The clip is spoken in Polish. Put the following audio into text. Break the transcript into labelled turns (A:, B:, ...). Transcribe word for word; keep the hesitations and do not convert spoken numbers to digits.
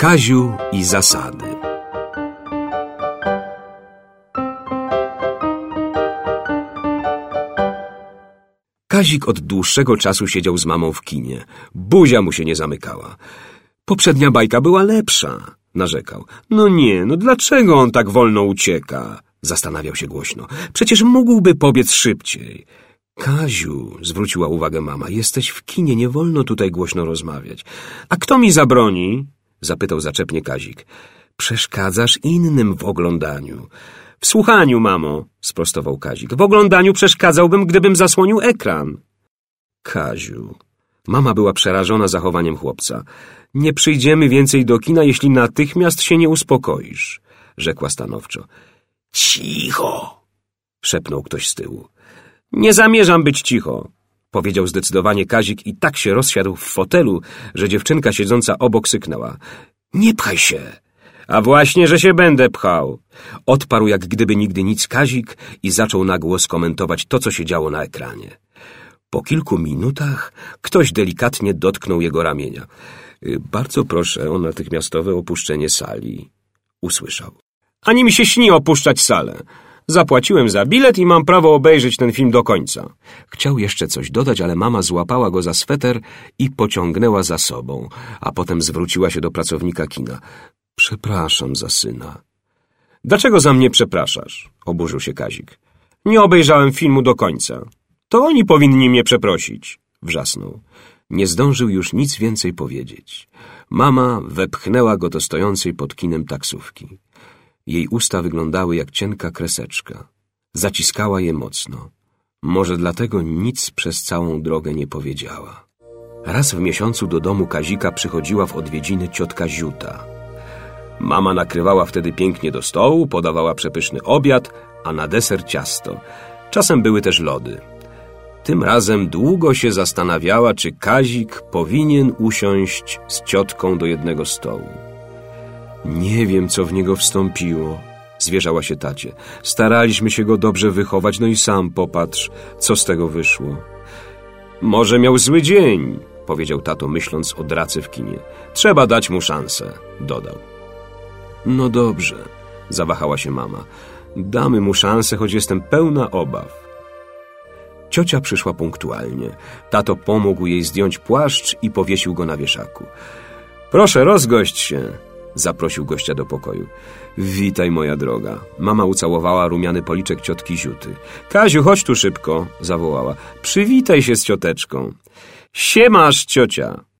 A: Kaziu i zasady. Kazik od dłuższego czasu siedział z mamą w kinie. Buzia mu się nie zamykała. Poprzednia bajka była lepsza, narzekał. No nie, no dlaczego on tak wolno ucieka? Zastanawiał się głośno. Przecież mógłby pobiec szybciej. Kaziu, zwróciła uwagę mama, jesteś w kinie, nie wolno tutaj głośno rozmawiać. A kto mi zabroni? Zapytał zaczepnie Kazik. Przeszkadzasz innym w oglądaniu. W słuchaniu, mamo, sprostował Kazik. W oglądaniu przeszkadzałbym, gdybym zasłonił ekran. Kaziu. Mama była przerażona zachowaniem chłopca. Nie przyjdziemy więcej do kina, jeśli natychmiast się nie uspokoisz, rzekła stanowczo. Cicho, szepnął ktoś z tyłu. Nie zamierzam być cicho, powiedział zdecydowanie Kazik i tak się rozsiadł w fotelu, że dziewczynka siedząca obok syknęła. Nie pchaj się. A właśnie, że się będę pchał. Odparł jak gdyby nigdy nic Kazik i zaczął na głos komentować to, co się działo na ekranie. Po kilku minutach ktoś delikatnie dotknął jego ramienia. Bardzo proszę o natychmiastowe opuszczenie sali, usłyszał. Ani mi się śni opuszczać salę. Zapłaciłem za bilet i mam prawo obejrzeć ten film do końca. Chciał jeszcze coś dodać, ale mama złapała go za sweter i pociągnęła za sobą, a potem zwróciła się do pracownika kina. Przepraszam za syna. Dlaczego za mnie przepraszasz? Oburzył się Kazik. Nie obejrzałem filmu do końca. To oni powinni mnie przeprosić, wrzasnął. Nie zdążył już nic więcej powiedzieć. Mama wepchnęła go do stojącej pod kinem taksówki. Jej usta wyglądały jak cienka kreseczka. Zaciskała je mocno. Może dlatego nic przez całą drogę nie powiedziała. Raz w miesiącu do domu Kazika przychodziła w odwiedziny ciotka Ziuta. Mama nakrywała wtedy pięknie do stołu, podawała przepyszny obiad, a na deser ciasto. Czasem były też lody. Tym razem długo się zastanawiała, czy Kazik powinien usiąść z ciotką do jednego stołu. Nie wiem, co w niego wstąpiło, zwierzała się tacie. Staraliśmy się go dobrze wychować, no i sam popatrz, co z tego wyszło. Może miał zły dzień, powiedział tato, myśląc o drace w kinie. Trzeba dać mu szansę, dodał. No dobrze, zawahała się mama. Damy mu szansę, choć jestem pełna obaw. Ciocia przyszła punktualnie. Tato pomógł jej zdjąć płaszcz i powiesił go na wieszaku. Proszę, rozgość się, zaprosił gościa do pokoju. Witaj, moja droga. Mama ucałowała rumiany policzek ciotki Ziuty. Kaziu, chodź tu szybko, zawołała. Przywitaj się z cioteczką. Siemasz, ciocia,